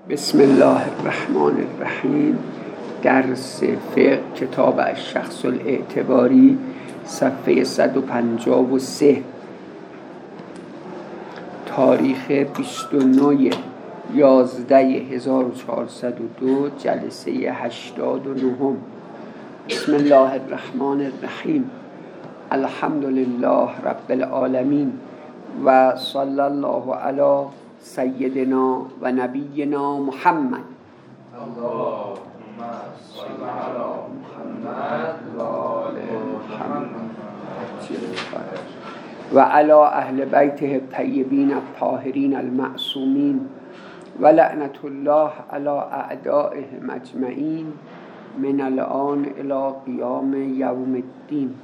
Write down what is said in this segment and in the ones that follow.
بسم الله الرحمن الرحیم. درس فقه کتاب الشخص الاعتباری صفحه 153. تاریخ 29/11/1402 جلسه 89. بسم الله الرحمن الرحیم. الحمد لله رب العالمین و صلی الله علی سیدنا و نبینا محمد. اللهم صل علی محمد و آل محمد و علی اهل بیته الطیبین الطاهرین المعصومین و لعنت الله علی اعدائهم اجمعین من الآن الی قیام یوم الدین.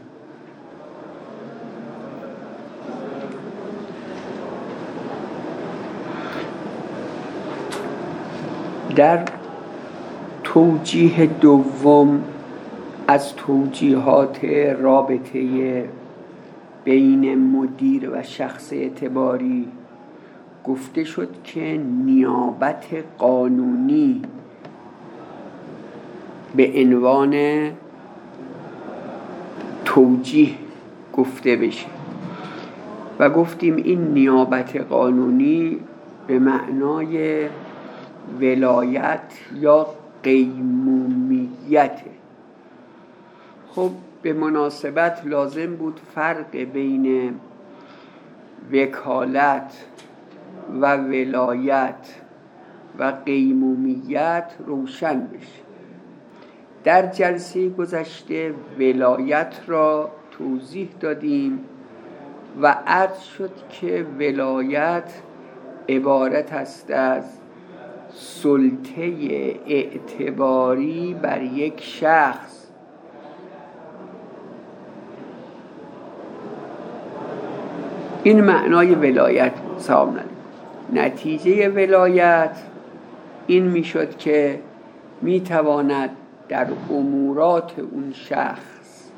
در توجیه دوم از توجیهات رابطه بین مدیر و شخص اعتباری گفته شد که نیابت قانونی به عنوان توجیه گفته بشه و گفتیم این نیابت قانونی به معنای ولایت یا قیمومیت. خب به مناسبت لازم بود فرق بین وکالت و ولایت و قیمومیت روشن بشه. در جلسه گذشته ولایت را توضیح دادیم و عرض شد که ولایت عبارت است از سلطه اعتباری بر یک شخص این معنای ولایت بود. نتیجه ولایت این میشد که میتواند در امورات اون شخص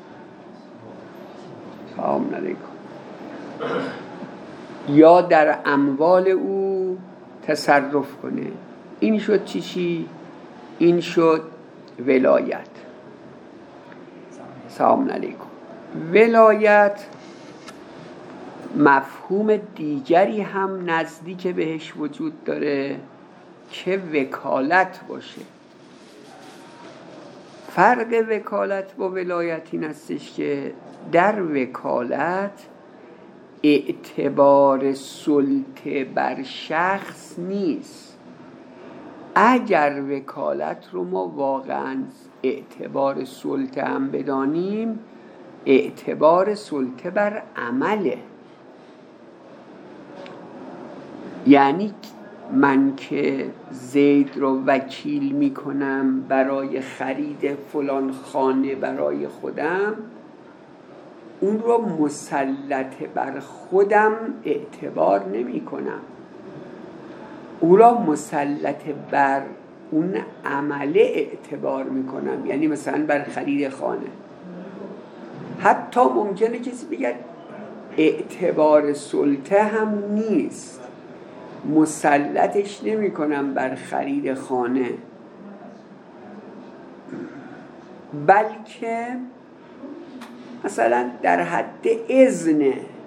یا در اموال او تصرف کنه. این شد چی؟ این شد ولایت. سلام علیکم. ولایت مفهوم دیگری هم نزدیک بهش وجود داره که وکالت باشه. فرق وکالت با ولایت این هستش که در وکالت اعتبار سلطه بر شخص نیست. اگر وکالت رو ما واقعا اعتبار سلطه هم بدانیم، اعتبار سلطه بر عمله. یعنی من که زید رو وکیل میکنم برای خرید فلان خانه برای خودم، اون رو مسلط بر خودم اعتبار نمی کنم، او را مسلط بر اون عمله اعتبار میکنم. یعنی مثلا بر خرید خانه حتی ممکنه کسی بگه اعتبار سلطه هم نیست، مسلطش نمی کنم بر خرید خانه، بلکه مثلا در حد اذن.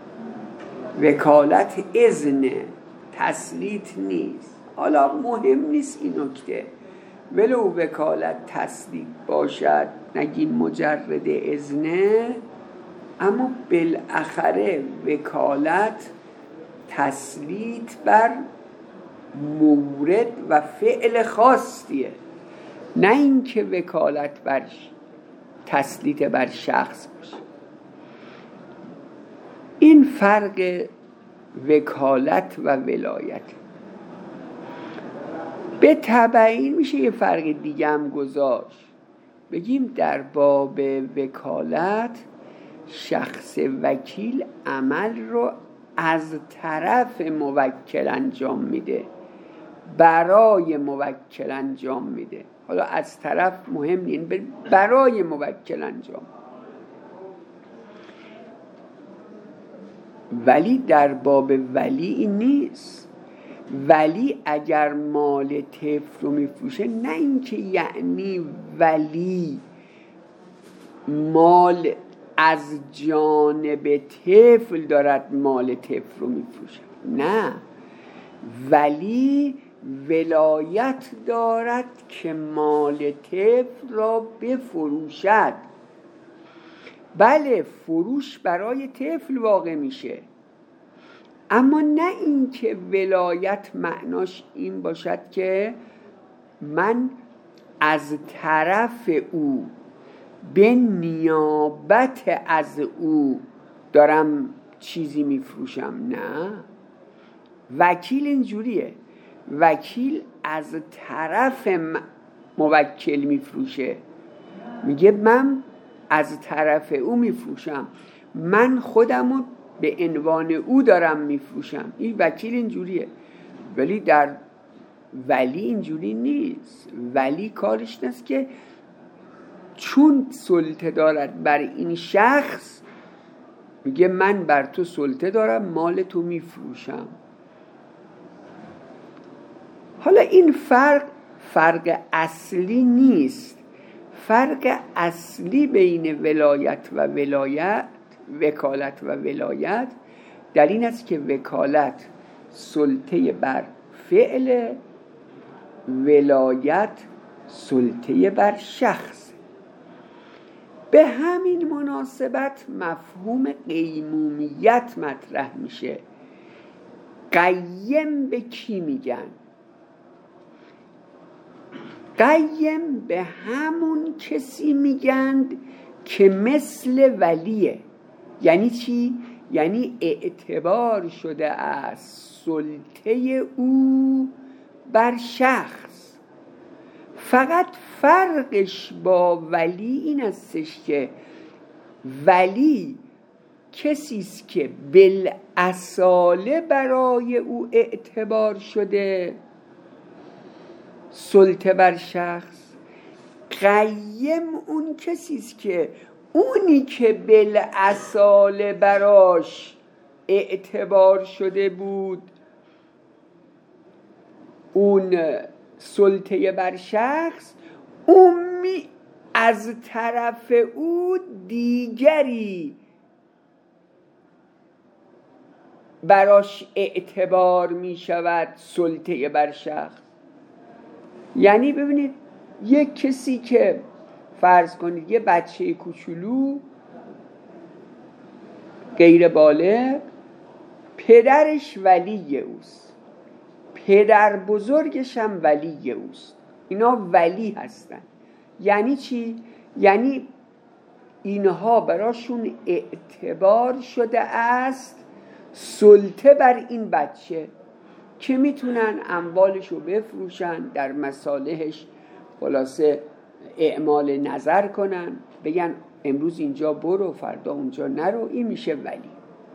وکالت اذن، تسلیط نیست. حالا مهم نیست این نکته، ولو وکالت تسلیط باشد، نگین مجرد اذنه، اما بالاخره وکالت تسلیط بر مورد و فعل خاصیه، نه اینکه وکالت بر تسلیط بر شخص باشه. این فرق وکالت و ولایت. به تبعین میشه یه فرق دیگه هم گذاشت. بگیم در باب وکالت شخص وکیل عمل رو از طرف موکل انجام میده، برای موکل انجام میده. حالا از طرف مهم نیست، برای موکل انجام. ولی در باب ولی این نیست. ولی اگر مال طفل رو میفروشه، نه اینکه یعنی ولی مال از جانب طفل دارد مال طفل رو میفروشه، نه، ولی ولایت دارد که مال طفل را بفروشد. بله، فروش برای طفل واقع میشه، اما نه اینکه ولایت معناش این باشد که من از طرف او به نیابت از او دارم چیزی میفروشم. نه، وکیل اینجوریه، وکیل از طرف موکل میفروشه، میگه من از طرف او میفروشم، من خودمو به عنوان او دارم میفروشم. این وکیل اینجوریه. ولی در ولی اینجوری نیست. ولی کارش نیست که چون سلطه دارد بر این شخص، میگه من بر تو سلطه دارم، مال تو میفروشم. حالا این فرق اصلی نیست. فرق اصلی بین ولایت و وکالت و ولایت در این است که وکالت سلطه بر فعل، ولایت سلطه بر شخص. به همین مناسبت مفهوم قیمومیت مطرح میشه. قیم به کی میگن؟ قیم به همون کسی میگند که مثل ولیه. یعنی چی؟ یعنی اعتبار شده از سلطه او بر شخص. فقط فرقش با ولی این استش که ولی کسی است که بالاصاله برای او اعتبار شده سلطه بر شخص. قیم اون کسی است که اونی که بالاصاله براش اعتبار شده بود اون سلطه بر شخص، اون از طرف او دیگری براش اعتبار می شود سلطه بر شخص. یعنی ببینید یک کسی که فرض کنید یه بچه کوچولو غیر بالغ، پدرش ولی اوست، پدر بزرگش هم ولی اوست، اینا ولی هستن. یعنی چی؟ یعنی اینها براشون اعتبار شده است سلطه بر این بچه که میتونن اموالشو بفروشن، در مصالحش خلاصه اعمال نظر کنن، بگن امروز اینجا برو فردا اونجا نرو. این میشه ولی.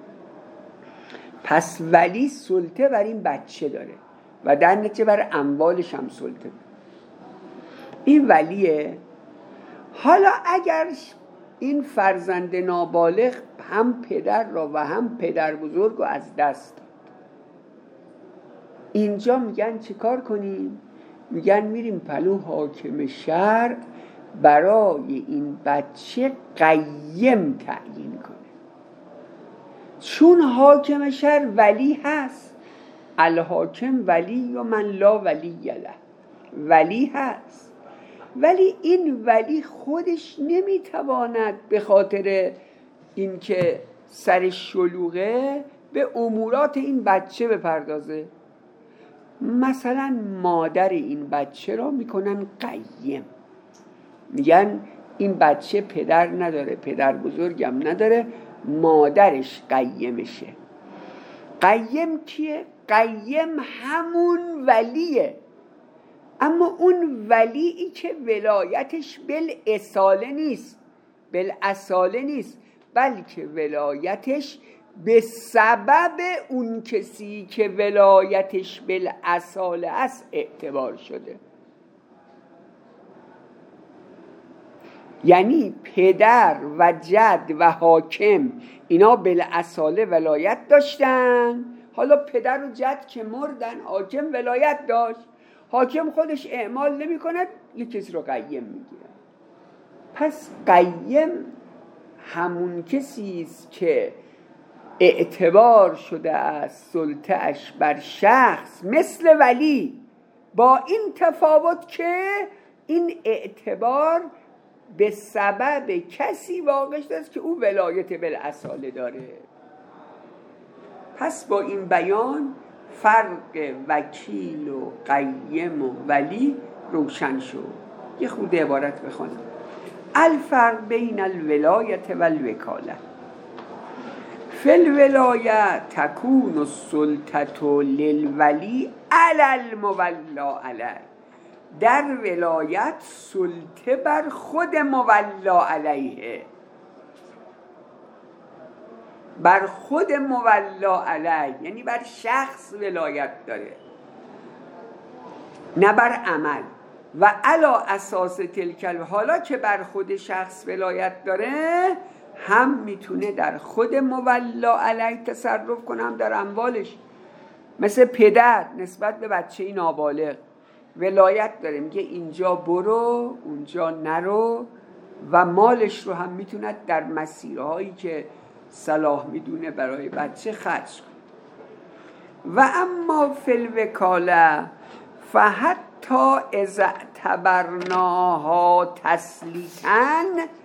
پس ولی سلطه بر این بچه داره و در نتیجه بر اموالش هم سلطه داره. این ولیه. حالا اگر این فرزند نابالغ هم پدر را و هم پدر بزرگ رو از دست داد، اینجا میگن چه کار کنیم؟ میگن میریم پلو حاکم شهر برای این بچه قیم تعیین کنه. چون حاکم شهر ولی هست، الحاکم ولی و من لا ولی له، ولی هست، ولی این ولی خودش نمیتواند به خاطر اینکه سرش شلوغه به امورات این بچه بپردازه. مثلا مادر این بچه را میکنن قیم، میگن این بچه پدر نداره، پدر بزرگم نداره، مادرش قیمشه. قیم کیه؟ قیم همون ولیه، اما اون ولیی که ولایتش بالاصاله نیست، بلکه ولایتش به سبب اون کسی که ولایتش بالاصاله است اعتبار شده. یعنی پدر و جد و حاکم اینا بالاصاله ولایت داشتن، حالا پدر و جد که مردن، حاکم ولایت داشت، حاکم خودش اعمال نمی کند، یک کسی رو قیم میگیره. پس قیم همون کسی است که اعتبار شده است سلطه‌اش بر شخص مثل ولی، با این تفاوت که این اعتبار به سبب کسی واقع شده است که او ولایت بالاصاله داره. پس با این بیان فرق وکیل و قیم و ولی روشن شد. یه خود عبارت بخونم. الفرق بین الولایت و الوکاله. فی الولایه تکون السلطة للولی علی المولا علیه. در ولایت سلطه بر خود مولا علیه، بر خود مولا علیه، یعنی بر شخص ولایت داره، نه بر عمل. و علا اساس تلکل، حالا که بر خود شخص ولایت داره، هم میتونه در خود مولا علیه تصرف کنه، هم در اموالش. مثل پدر نسبت به بچه نابالغ ولایت داره، میگه اینجا برو اونجا نرو، و مالش رو هم میتونه در مسیرهایی که صلاح میدونه برای بچه خرج کنه. و اما فی الوکاله فحتی اذا اعتبرناها تسلیطاً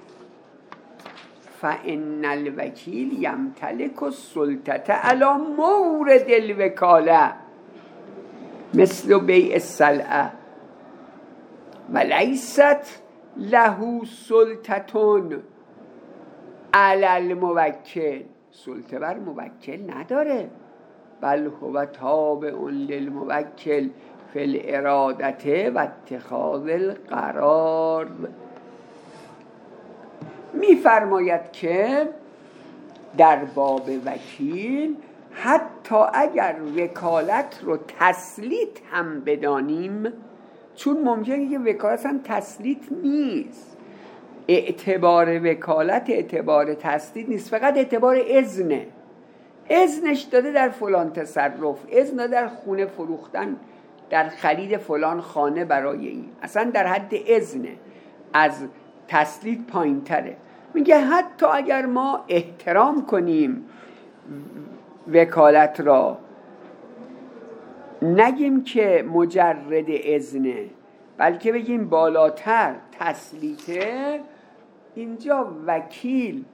فإن الوکیل یمتلک السلطة علی مورد الوکاله مثل بیع السلعه ولیست له سلطة علی الموکل. سلطه بر موکل نداره، بل هو تابع للموکل فی الارادة و اتخاذ القرار. میفرماید که در باب وکیل حتی اگر وکالت رو تسلیط هم بدانیم، چون ممکنه که وکالت هم تسلیط نیست، اعتبار وکالت اعتبار تسلیط نیست، فقط اعتبار اذنه. اذنش داده در فلان تصرف، اذن داده در خونه فروختن، در خرید فلان خانه برای این، اصلا در حد اذنه، از تسلیط پایین تره. میگه حتی اگر ما احترام کنیم وکالت را، نگیم که مجرد اذنه، بلکه بگیم بالاتر تسلیطه، اینجا وکیل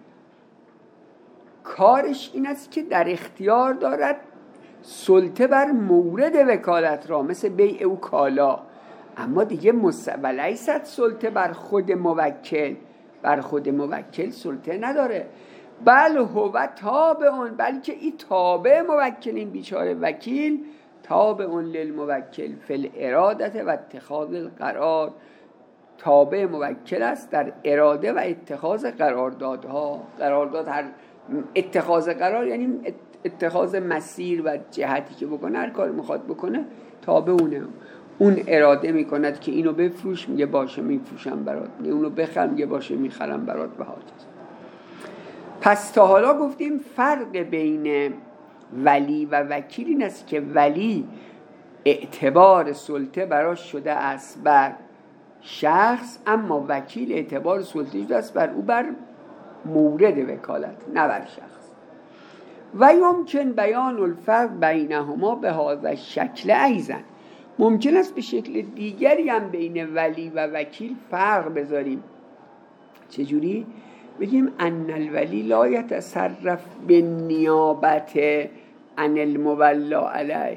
کارش این است که در اختیار دارد سلطه بر مورد وکالت را، مثل بیع او کالا، اما دیگه ولیست سلطه بر خود موکل، بر خود موکل سلطه نداره. بل هو تابع، بلکه این تابع موکل، این بیچاره وکیل تابع للموکل فی الاراده و اتخاذ القرار، تابع موکل است در اراده و اتخاذ قراردادها. قرارداد، هر اتخاذ قرار یعنی اتخاذ مسیر و جهتی که بکنه، هر کار میخواد بکنه تابع اونه. اون اراده میکند که اینو بفروش، میگه باشه میفروشم برات، میگه اونو بخر، میگه باشه میخرم برات به حاجت. پس تا حالا گفتیم فرق بین ولی و وکیل این است که ولی اعتبار سلطه براش شده است بر شخص، اما وکیل اعتبار سلطه شده است بر او، بر مورد وکالت، نه بر شخص. و یمکن بیان الفرق بینهما به هذا الشکل ایضا، ممکن است به شکل دیگری هم بین ولی و وکیل فرق بذاریم. چجوری؟ بگیم ان الولی لا یتصرف بالنیابت عن المولا علیه،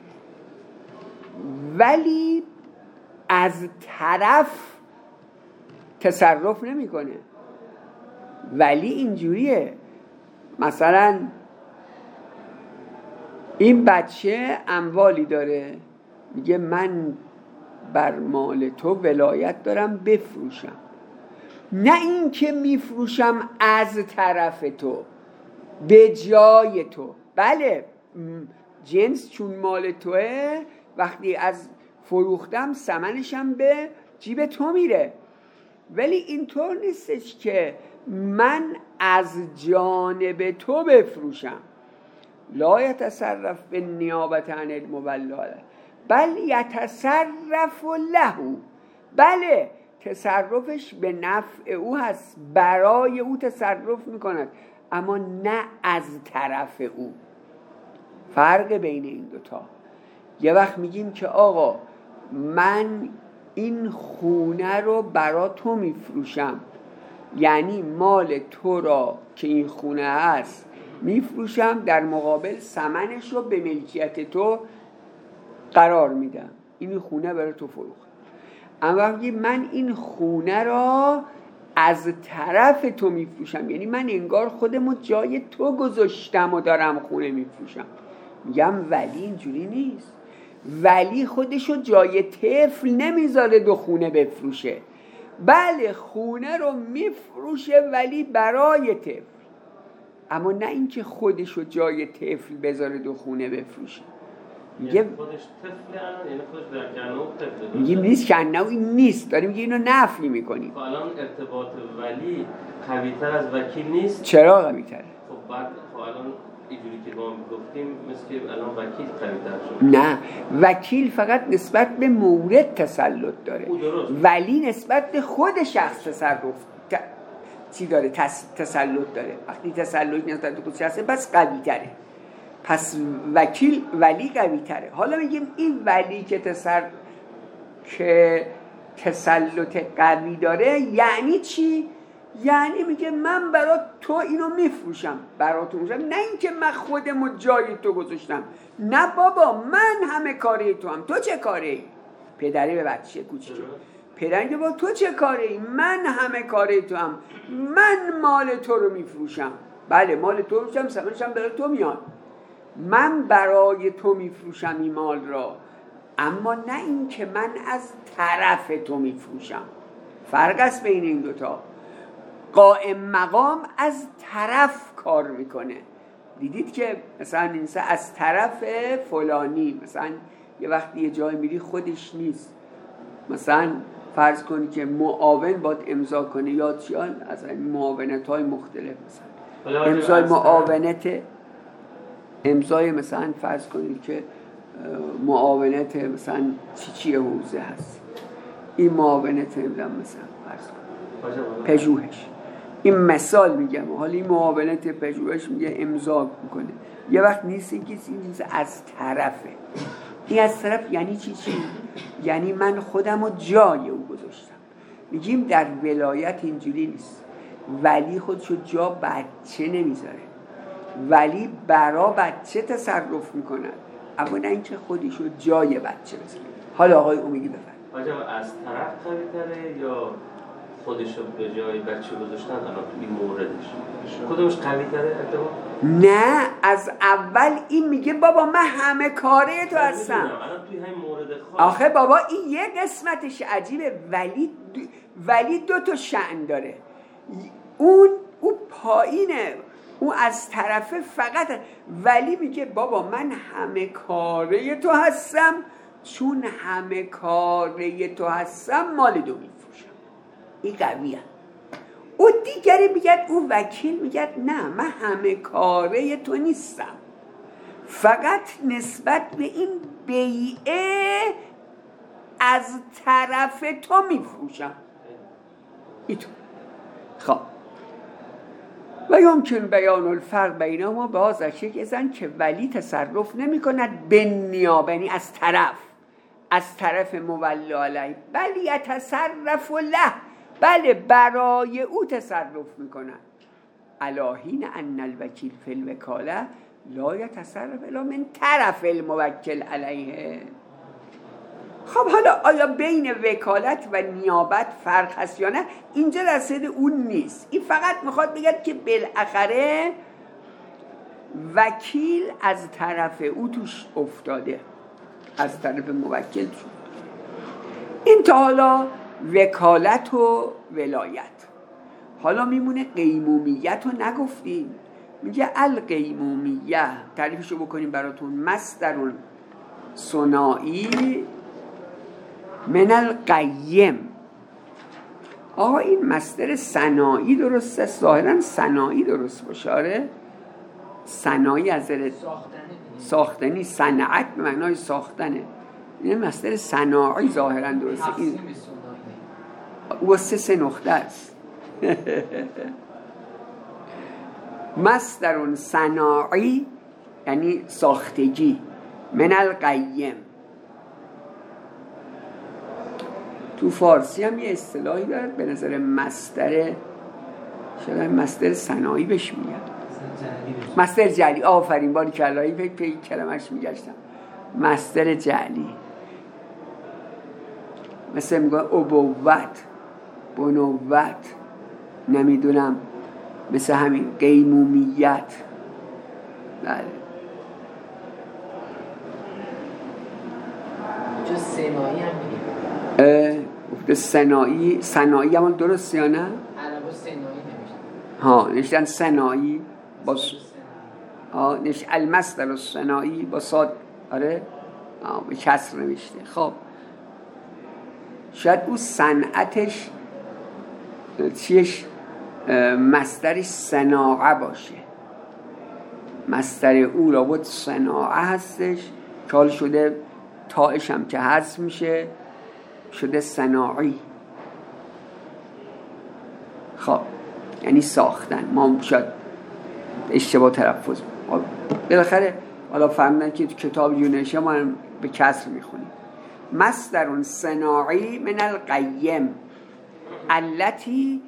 ولی از طرف تصرف نمیکنه. ولی اینجوریه، مثلا این بچه اموالی داره، میگه من بر مال تو ولایت دارم بفروشم، نه این که میفروشم از طرف تو به جای تو. بله جنس چون مال توه، وقتی از فروختم ثمنشم به جیب تو میره، ولی اینطور نیستش که من از جانب تو بفروشم. لا یتصرف به نیابت عن المولا علیه بل یتصرف له، بله تصرفش به نفع او هست، برای او تصرف میکند، اما نه از طرف او. فرق بین این دوتا. یه وقت میگیم که آقا من این خونه رو برا تو میفروشم، یعنی مال تو را که این خونه هست میفروشم، در مقابل ثمنش رو به ملکیت تو قرار میدم، این خونه برای تو فروخت. اما وقتی من این خونه را از طرف تو میفروشم، یعنی من انگار خودمو جای تو گذاشتم و دارم خونه میفروشم. میگم ولی اینجوری نیست، ولی خودشو جای طفل نمیذاره دو خونه بفروشه. بله خونه رو میفروشه ولی برای طفل، اما نه اینکه خودشو جای طفل بذاره دو خونه بفروشه. میگه خودش طفل الان، یعنی خودش در کنو طفل. میگیم نیست، کنو این نیست، داریم میگه اینو نفی میکنیم. خب الان ارتباط ولی قوی‌تر از وکیل نیست؟ چرا قوی‌تره؟ خب بعد الان اینجوری که ما گفتیم مثل که الان وکیل قوی‌تر شد. نه، وکیل فقط نسبت به مورد تسلط داره، ولی نسبت به خود شخص تصرف چی داره؟ تسلط داره. وقتی تسلط نسبت به خود شخصه پس قوی‌تره، پس وکیل ولی قوی‌تره. حالا میگیم این ولی که تسلط قوی داره یعنی چی؟ یعنی میگه من برای تو اینو میفروشم، برای تو میفروشم، نه اینکه من خودمو جای تو گذاشتم. نه بابا من همه کاره تو هم، تو چه کاره ای؟ پدری به بچه کوچیکه پدری که با تو چه کاره ای؟ من همه کاره تو هم، من مال تو رو میفروشم. بله مال تو رو میفروشم، ثمنشم برای تو میاد، من برای تو میفروشم این مال را، اما نه این که من از طرف تو میفروشم. فرق است بین این دوتا. قائم مقام از طرف کار میکنه. دیدید که مثلا اینسا از طرف فلانی، مثلا یه وقتی یه جای میری خودش نیست، مثلا فرض کنی که معاون باید امضا کنه یا چیان از معاونت های مختلف، مثلا امضای معاونت، امضای مثلا فرض کنید که معاونت مثلا چی حوزه هست، این معاونت نمیدونم مثلا فرض کنید پژوهش، این مثال میگم، حالا این معاونت پژوهش میگه امضا میکنه، یه وقت نیست این چیز از طرفه. این از طرف یعنی چی؟ یعنی من خودم رو جای او گذاشتم. میگیم در ولایت اینجوری نیست، ولی خودشو جا بچه نمیذاره، ولی برا بچه تصرف میکنن، اما نه اینکه خودشو جای بچه بذاره. حالا آقای امیدی بفرمایید. آقا از طرف قوی‌تره یا خودشو به جای بچه گذاشتن الان تو این موردش کدومش قوی‌تره ارتباط؟ نه از اول این میگه بابا من همه کاره تو هستم. الان توی همین مورد خاص آخه بابا این یه قسمتش عجیبه، ولی دو تا شأن داره. اون پایینه، اون از طرف فقط، ولی میگه بابا من همه کاره تو هستم، چون همه کاره تو هستم مال دو میفروشم. این قویه. اون دیگری میگه، اون وکیل میگه نه من همه کاره تو نیستم، فقط نسبت به این بیعه از طرف تو میفروشم. ایتون خب و یمکن بیان الفرق بینهما به هذا الشکل اذن که ولی تصرف نمی کند به نیابه، یعنی از طرف مولا علیه، بل یتصرف له، بله برای او تصرف می کند. الاحین ان الوکیل فی الوکاله لا یتصرف الا من طرف الموکل علیه. خب حالا آیا بین وکالت و نیابت فرق هست یا نه؟ اینجا رسید اون نیست، این فقط میخواد بگه که بالاخره وکیل از طرف او توش افتاده، از طرف موکل شد. این تا حالا وکالت و ولایت. حالا میمونه قیمومیت رو نگفتیم. میگه القیمومیه، تعریفشو بکنیم براتون، مصدر صناعی من القیم. آقا این مصدر صناعی درسته؟ ظاهرا صناعی درست باشه. آره صنایع از ساختنی، صنعت به معنای ساختنه. این مصدر صناعی ظاهرا درسته. این واسه 3 نقطه است. مصدر صناعی یعنی ساختگی. من القیم. تو فارسی هم یه اصطلاحی داره به نظر مصدر، شاید مصدر صناعی بهش میگن، مصدر جعلی. آفرین، باری کلایی پی کلمش میگشتم. مصدر جعلی مثل میگن ابوت، بنوت، نمیدونم، مثل همین قیمومیت. بله چه صناعی هم میگه. صناعی همون درسته یا نه؟ عربا صناعی نمیشن. ها نشتن صناعی با المصدر الصناعی با صاد. آره به کسر نوشته. خب شاید او صنعتش چیش مصدر صناعه باشه. مصدر او لابد صناعه هستش که حال شده تاش هم که حذف میشه شده صناعی. خب یعنی ساختن. ما شاید اشتباه تلفظ بالاخره حالا فهمیدن که کتاب یونشه ما به کسر میخونیم. مصدر صناعی من القیم التي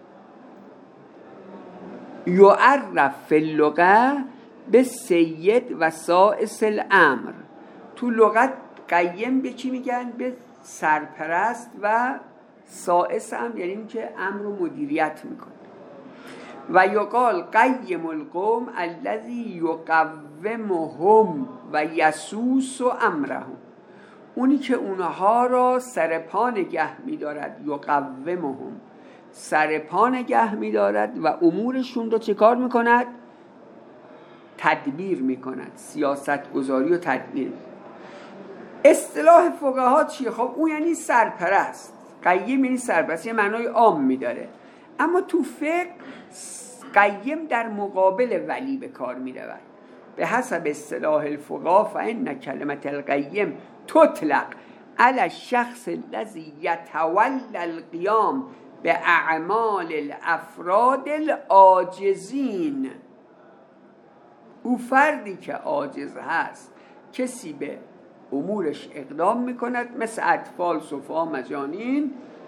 یعرف فی اللغه به سید و سائس الامر. تو لغت قیم به چی میگن؟ به سرپرست و سائس هم یعنی این که امر و مدیریت میکنه. و یقال قیم القوم الذی یقومهم و یسوس امرهم. اونی که اونها را سرپا نگه می‌دارد، یقومهم، سرپا نگه می‌دارد و امورشون رو چه کار می‌کند؟ تدبیر می‌کند، سیاست گذاری و تدبیر. اصطلاح فقها چیه؟ خب اون یعنی سرپرست. قیم یعنی سرپرست، یه معنای عام می‌داره. اما تو فقه قیم در مقابل ولی به کار می‌رود. به حسب اصطلاح الفقها فإن کلمة القیم تطلق على الشخص الذي يتولى القيام باعمال الافراد العاجزین. او فردی که عاجز هست، کسی به امورش اقدام میکند، مثل اطفال، سفها، مجانین،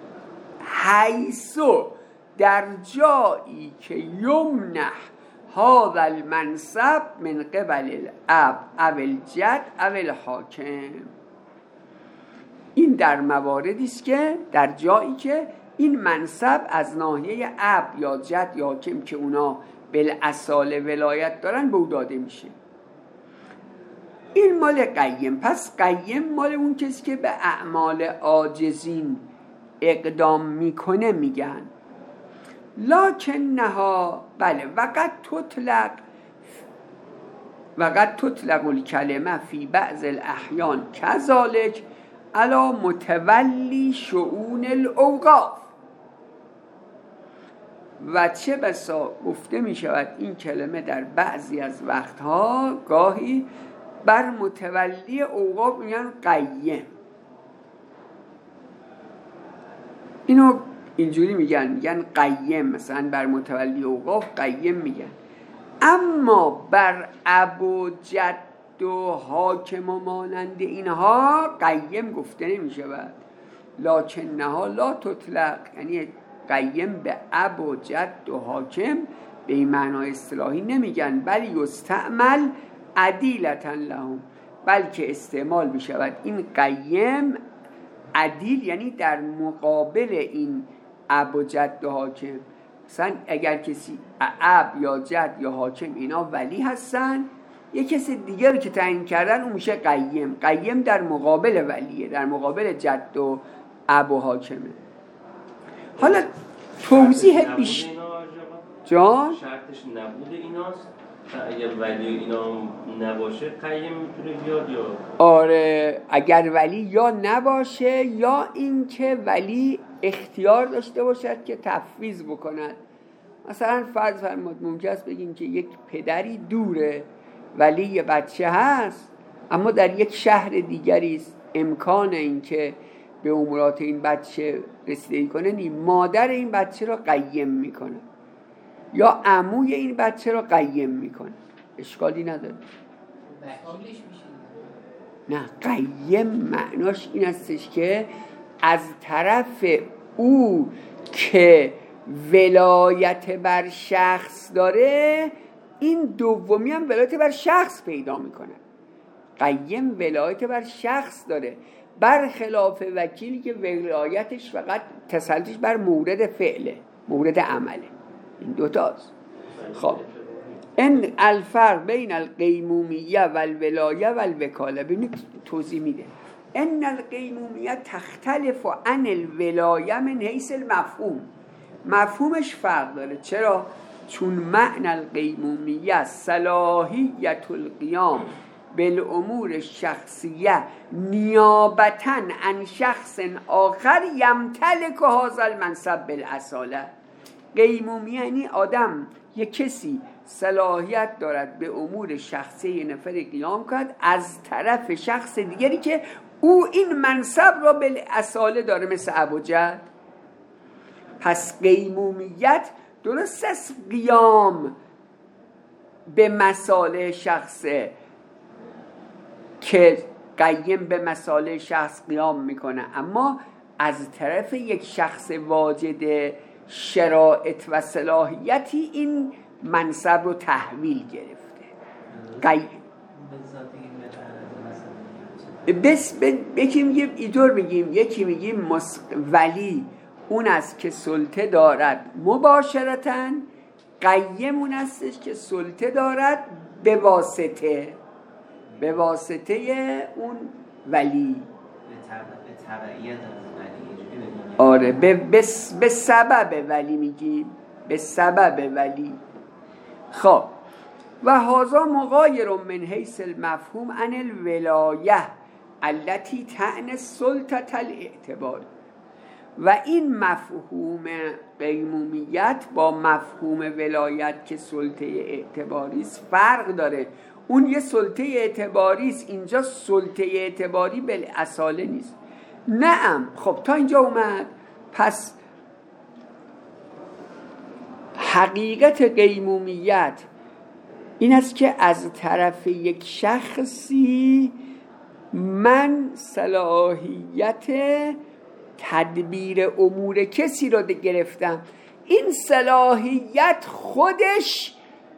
حیثو در جایی که یمنح هذا المنصب من قبل الاب او الجد او الحاکم. این در مواردی است که در جایی که این منصب از ناحیه اب یا جد یا حاکم که اونا بالاصاله ولایت دارن به او داده میشه. این مال قیم. پس قیم مال اون کسی که به اعمال عاجزین اقدام میکنه میگن. لکنها بله وقد تطلق الکلمه فی بعض الاحیان کذالک علی متولی شؤون الاوقاف. و چه بسا گفته می شود این کلمه در بعضی از وقتها گاهی بر متولی اوقاف میگن قیم. اینو اینجوری میگن قیم، مثلا بر متولی اوقاف قیم میگن. اما بر ابو جد و حاکم و مانند اینها قیم گفته نمیشود. لکنها لا تطلق، یعنی قیم به ابو جد و حاکم به این معنای اصطلاحی نمیگن، بل یستعمل عدیلتا لهم، بلکه استعمال میشود این قیم عدیل، یعنی در مقابل این اب و جد و حاکم. مثلا اگر کسی اب یا جد یا حاکم اینا ولی هستن، یک کسی دیگر رو که تعیین کردن اون میشه قیم. قیم در مقابل ولیه، در مقابل جد و اب و حاکمه. حالا توضیح بیش جان شرطش نبود ایناست. اگر ولی اینا نباشه قیم میتونه بیاد یا آره، اگر ولی یا نباشه یا اینکه ولی اختیار داشته باشد که تفویض بکند مثلا فرض فرمود ممکن است بگیم که یک پدری دوره ولی یه بچه هست اما در یک شهر دیگری است، امکان این که به امورات این بچه رسیدگی کنه نی، مادر این بچه را قیم میکنه یا عموی این بچه را قیم میکنه، اشکالی نداره. وکیلش میشه. نه، قیم معناش این هستش که از طرف او که ولایت بر شخص داره، این دومی هم ولایت بر شخص پیدا میکنه. قیم ولایت بر شخص داره، برخلاف وکیلی که ولایتش فقط تسلطش بر مورد فعله، مورد عمله. این دوتاست. خب این الفرق بین القیمومیه و الولایه و الوکاله، ببینید توضیح میده. ان القیمومیه تختلف عن الولایه من حیث المفهوم، مفهومش فرق داره. چرا؟ چون معنی القیمومیه صلاحیت القیام بالامور شخصیه نیابتاً عن شخص آخر یمتلک هذا المنصب بالاصاله. قیمومیه یعنی آدم، یک کسی صلاحیت دارد به امور شخصی یه نفر قیام کرد از طرف شخص دیگری که او این منصب را بالاصاله داره، مثل ابوجهل. پس قیمومیت درست است قیام به مصالح شخصه که قیم به مصالح شخص قیام میکنه، اما از طرف یک شخص واجد شرائط و صلاحیتی این منصب رو تحویل گرفته. یکی میگیم اینطور بگیم، یکی میگیم ولی اون است که سلطه دارد مباشرتاً، قیم اون استش که سلطه دارد به واسطه اون ولی. آره به سبب ولی میگیم، به سبب ولی. خب و هذا مغایر من حیث المفهوم عن الولایه التي تعنی السلطه الاعتبار. و این مفهوم قیمومیت با مفهوم ولایت که سلطه اعتباری است فرق داره. اون یه سلطه اعتباری است، اینجا سلطه اعتباری بالاصاله نیست. نعم. خب تا اینجا اومد. پس حقیقت قیمومیت این است که از طرف یک شخصی من صلاحیت تدبیر امور کسی را گرفتم، این صلاحیت خودش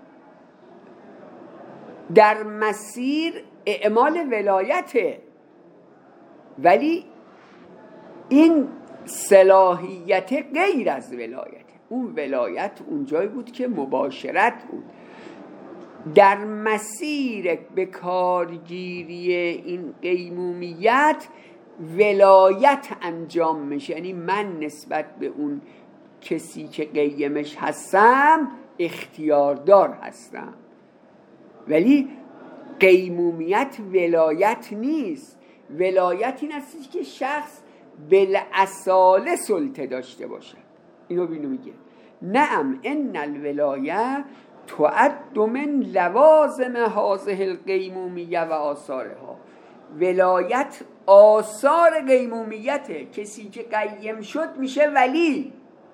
در مسیر اعمال ولایته، ولی این صلاحیت غیر از ولایته. اون ولایت اونجایی بود که مباشرت بود، در مسیر به کارگیری این قیمومیت ولایت انجام میشه. یعنی من نسبت به اون کسی که قیمش هستم اختیاردار هستم، ولی قیمومیت ولایت نیست. ولایت این است که شخص بالاصاله سلطه داشته باشه. اینو بینو میگه نعم ان الولایه تعد من لوازم هذه القیمومیه و آثارها. ولایت آثار قیمومیته. کسی که قیم شد میشه ولی،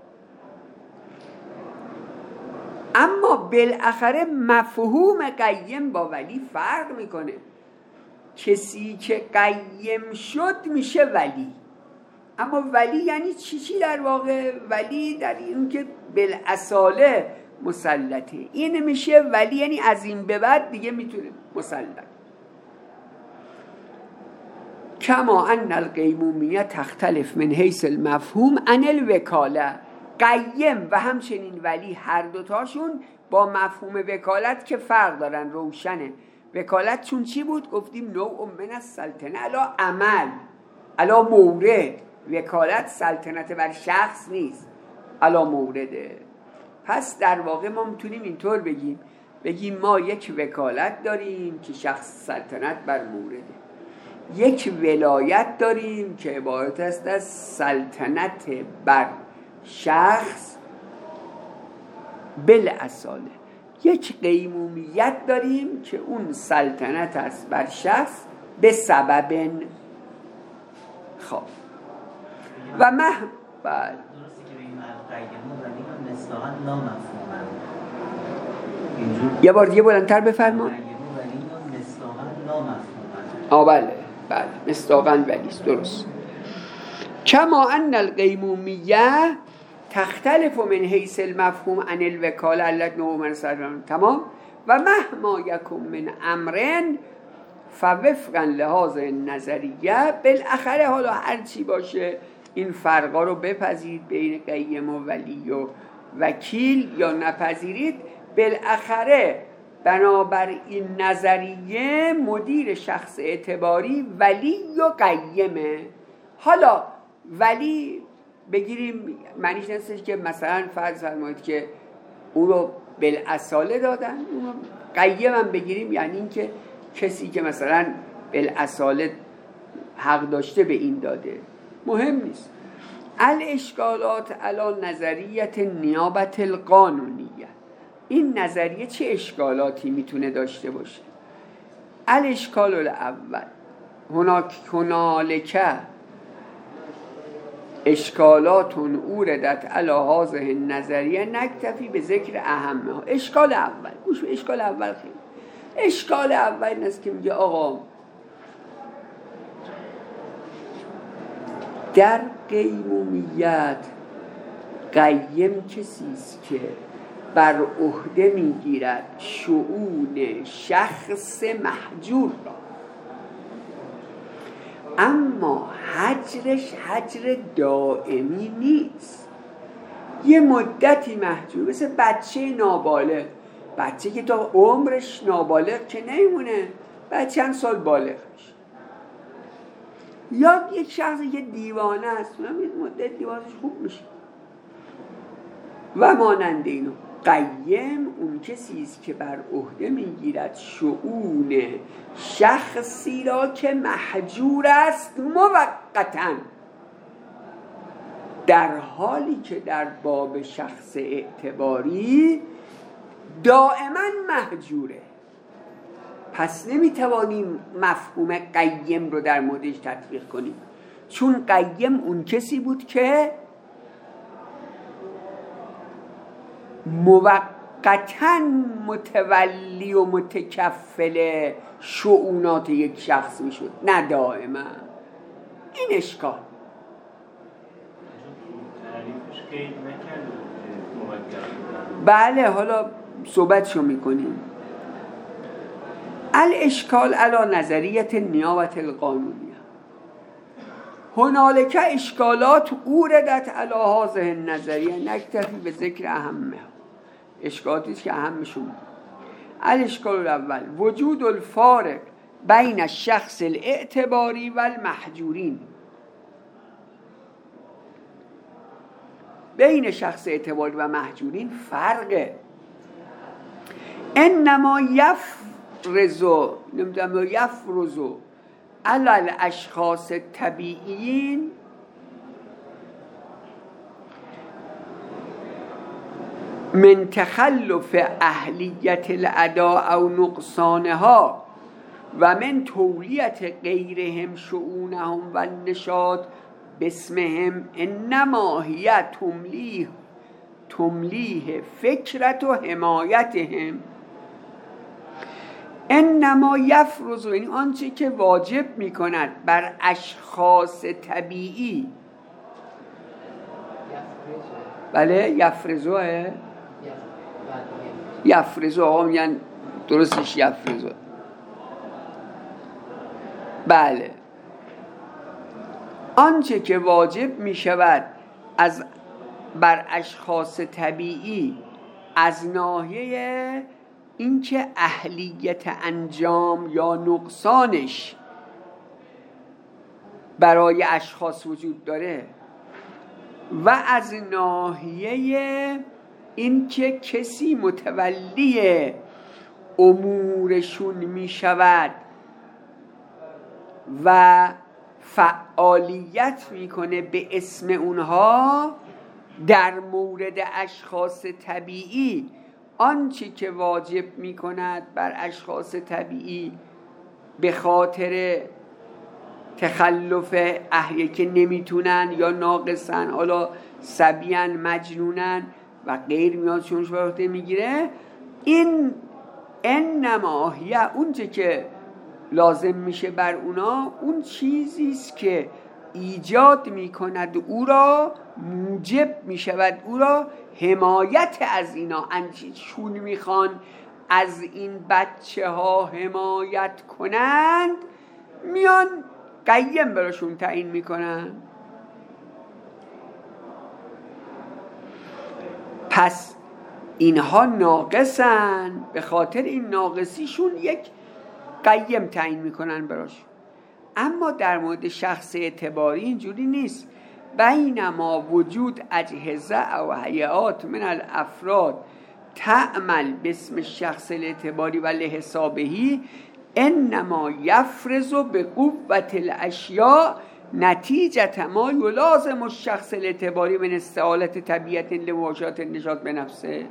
اما بالاخره مفهوم قیم با ولی فرق میکنه. کسی که قیم شد میشه ولی، اما ولی یعنی چی در واقع؟ ولی در این که بالاصاله مسلطه، این میشه ولی یعنی از این به بعد دیگه میتونه مسلط. کما ان القیمومیه تختلف من حیث المفهوم عن الوکاله. قیم و همچنین ولی هر دوتاشون با مفهوم وکالت که فرق دارن، روشنه. وکالت چون چی بود؟ گفتیم نوع من السلطنه علی عمل، علی مورد. وکالت سلطنت بر شخص نیست، علی مورده. پس در واقع ما میتونیم اینطور بگیم ما یک وکالت داریم که شخص سلطنت بر مورده، یک ولایت داریم که عبارت است از سلطنت بر شخص بالاصاله یک قیمومیت داریم که اون سلطنت است بر شخص به سبب خب و بله درسته که بگیم القیمون ولی هم مصداقا نامفهومن اینجور یه بار دیگه بلندتر بفرما. القیمون ولی هم مصداقا نامفهومن بله مصداقاً ولیست، درست. کما ان القیمومیه تختلف من حیث المفهوم عن الوکاله التي نوع تمام و مهما یکن من امرن فوفقا لحاظ نظریه بالاخره حالا هر چی باشه این فرقا رو بپذیرید بین قیم و ولی و وکیل یا نپذیرید، بالاخره بنابر این نظریه مدیر شخص اعتباری ولی و قیمه. حالا ولی بگیریم معنیش نیستش که مثلا فرض فرمایید که اون رو بالاصاله دادن، اون رو قیم هم بگیریم یعنی این که کسی که مثلا بالاصاله حق داشته به این داده، مهم نیست. الاشکالات علی نظریت نیابت القانونیه، این نظریه چه اشکالاتی میتونه داشته باشه؟ الاشکال الاول هنالک اشکالات اوردت علی هذه النظریه نکتفی به ذکر اهمها. اشکال اول گوش، اشکال اول خیلی اشکال اول این است که میگه آقا در قیمومیت قیم کسی است که بر عهده میگیرد شؤون شخص محجور را، اما حجرش حجر دائمی نیست، یه مدتی محجور، مثل بچه نابالغ. بچه که تا عمرش نابالغ که نمیمونه، بعد چند سال بالغ میشه. یا یک شخص که دیوانه است، اونم مدت دیوانش خوب میشه و مانند اینو. قیم اون کسی است که بر عهده میگیرد شؤون شخصی را که محجور است موقتاً، در حالی که در باب شخص اعتباری دائما محجوره. پس نمیتوانیم مفهوم قیم رو در موردش تطبیق کنیم، چون قیم اون کسی بود که موقتاً متولی و متکفل شؤونات یک شخص میشد، نه دائما. این اشکال بله، حالا صحبتشو میکنیم. الاشکال علی نظریت نیابت القانونیه هنالک اشکالات اوردت علی هذه النظریه نکتفی به ذکر اهمها. اشکالاتی که اهمشون الاشکال الاول وجود الفارق بین الشخص الاعتباری و المحجورین، بین شخص اعتباری و محجورین فرقه. انما یفرزو علی الاشخاص طبیعیین من تخلف اهلیت الاداء او نقصانها و من تولیت غیرهم شؤونهم و النشاط باسمهم، انما هی تملیه فکرت و حمایتهم. انما یفرض یعنی آنچه که واجب میکند بر اشخاص طبیعی. بله یفرزو آقا میگن درستش یفرزو. بله، آنچه که واجب می شود بر اشخاص طبیعی از ناحیه اینکه اهلیت انجام یا نقصانش برای اشخاص وجود داره و از ناحیه اینکه کسی متولی امورشون می شود و فعالیت میکنه به اسم اونها، در مورد اشخاص طبیعی آنچه که واجب می کند بر اشخاص طبیعی به خاطر تخلف احیه که نمیتونن یا ناقصن، حالا صبیان، مجنونن و غیر میاد چونش وقته میگیره، این نماهیه اونچه که لازم میشه بر اونا اون چیزیست که ایجاد میکند او را، موجب میشود او را حمایت از اینا. چون میخوان از این بچه ها حمایت کنند میان قیم براشون تعیین میکنن. پس اینها ناقصن، به خاطر این ناقصیشون یک قیم تعیین میکنن براشون. اما در مورد شخص اعتباری اینجوری نیست. بینما وجود اجهزه و هیئات من الافراد تعمل باسم الشخص الاعتباری و لحسابهی انما یفرز به قوت الاشیاء نتیجه ما یلازم الشخص الاعتباری من استعالت طبیعت لمواجهات النشاط به نفسه.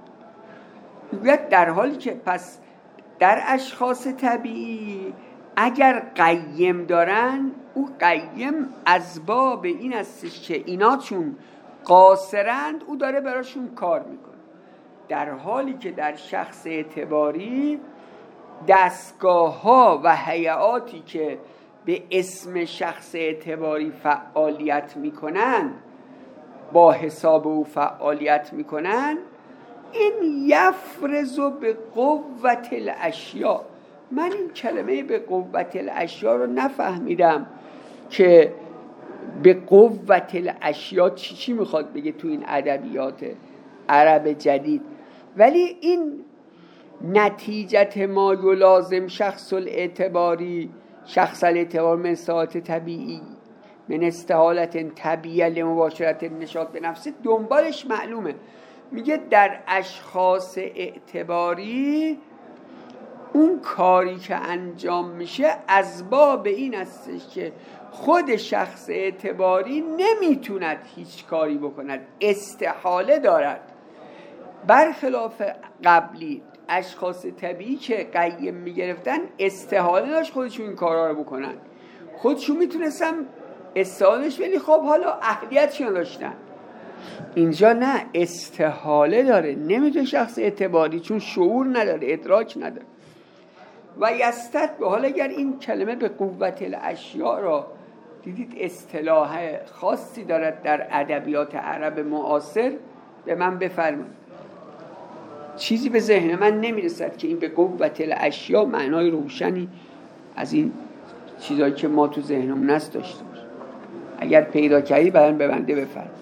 در حالی که پس در اشخاص طبیعی اگر قیم دارن، او قیم از باب این هستش که اینا چون قاصرند او داره براشون کار میکنه. در حالی که در شخص اعتباری دستگاه ها و هیئاتی که به اسم شخص اعتباری فعالیت میکنن، با حساب او فعالیت میکنن، این یفرز به قوت الاشیاء. من این کلمه به قوت الاشیاء رو نفهمیدم که به قوت الاشیاء چی میخواد بگه تو این ادبیات عرب جدید، ولی این نتیجت ما یلازم شخص الاعتباری من استحالت طبیعی من استحالت طبیعی لمباشرت نشاط به نفسه، دنبالش معلومه. میگه در اشخاص اعتباری اون کاری که انجام میشه از باب این هستش که خود شخص اعتباری نمیتوند هیچ کاری بکند، استحاله دارد. برخلاف قبلی اشخاص طبیعی که قیم میگرفتن استحاله داشت خودشون این کارا رو بکنن، خودشون میتونستن استحالهش، ولی خب حالا اهلیتش نداشتن. اینجا نه، استحاله داره، نمیتونه شخص اعتباری، چون شعور نداره، ادراک نداره. و یستت به حال اگر این کلمه به قوت الاشیاء را دیدید اصطلاح خاصی دارد در ادبیات عرب معاصر، به من بفرمایید. چیزی به ذهن من نمیرسد که این به قوت الاشیاء معنای روشنی از این چیزایی که ما تو ذهنمون هست داشته باشه. اگر پیدا کردی بعداً به بنده بفرمایید.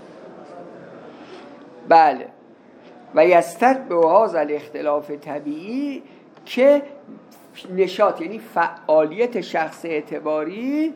بله. و یستت به هذا الاختلاف طبیعی که نشاط یعنی فعالیت شخص اعتباری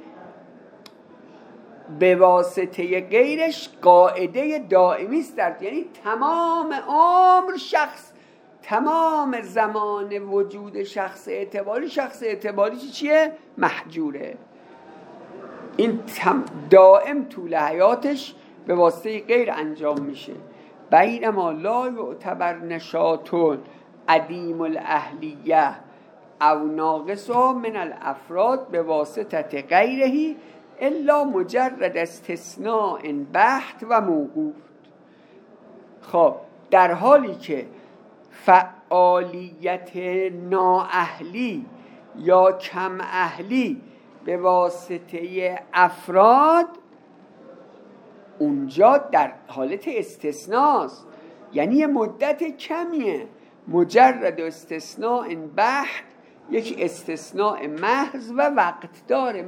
به واسطه غیرش قاعده دائمی است، یعنی تمام عمر شخص، تمام زمان وجود شخص اعتباری چیه؟ محجوره. این دائم طول حیاتش به واسطه غیر انجام میشه. بینما لا یعتبر نشاطون عدیم الاهلیه او ناقص من الافراد به واسطه غیرهی الا مجرد استثناء بحت و موقوف. خب در حالی که فعالیت نااهلی یا کم اهلی به واسطه افراد اونجا در حالت استثناست، یعنی یه مدت کمیه، مجرد استثناء بحت، یک استثناء محض و وقت داره،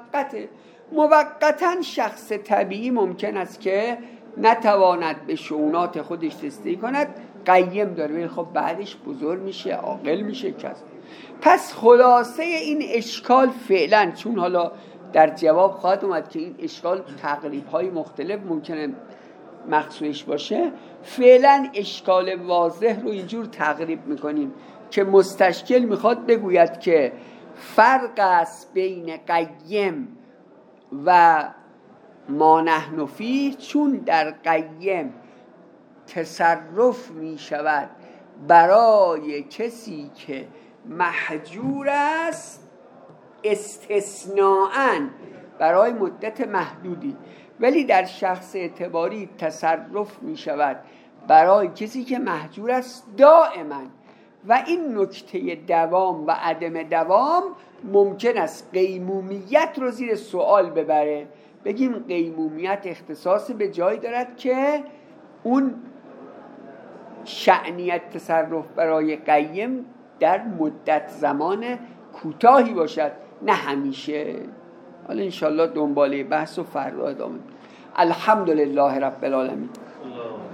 موقتا شخص طبیعی ممکن است که نتواند به شؤونات خودش تصدیق کند، قیم داره، ولی خب بعدش بزرگ میشه، عاقل میشه کس. پس خلاصه این اشکال فعلا، چون حالا در جواب خواهد اومد که این اشکال تقریب‌های مختلف ممکنه مقصودش باشه، فعلا اشکال واضح رو اینجور تقریب میکنیم که مستشکل میخواد بگوید که فرق است بین قیم و ما نحن فیه، چون در قیم تصرف می شود برای کسی که محجور است استثناءً برای مدت محدودی، ولی در شخص اعتباری تصرف می شود برای کسی که محجور است دائما. و این نکته دوام و عدم دوام ممکن است قیمومیت رو زیر سوال ببره. بگیم قیمومیت اختصاص به جایی دارد که اون شأنیت تصرف برای قیم در مدت زمان کوتاهی باشد، نه همیشه. حالا انشالله دنباله بحث و فردا ادامه. الحمدلله رب العالمین.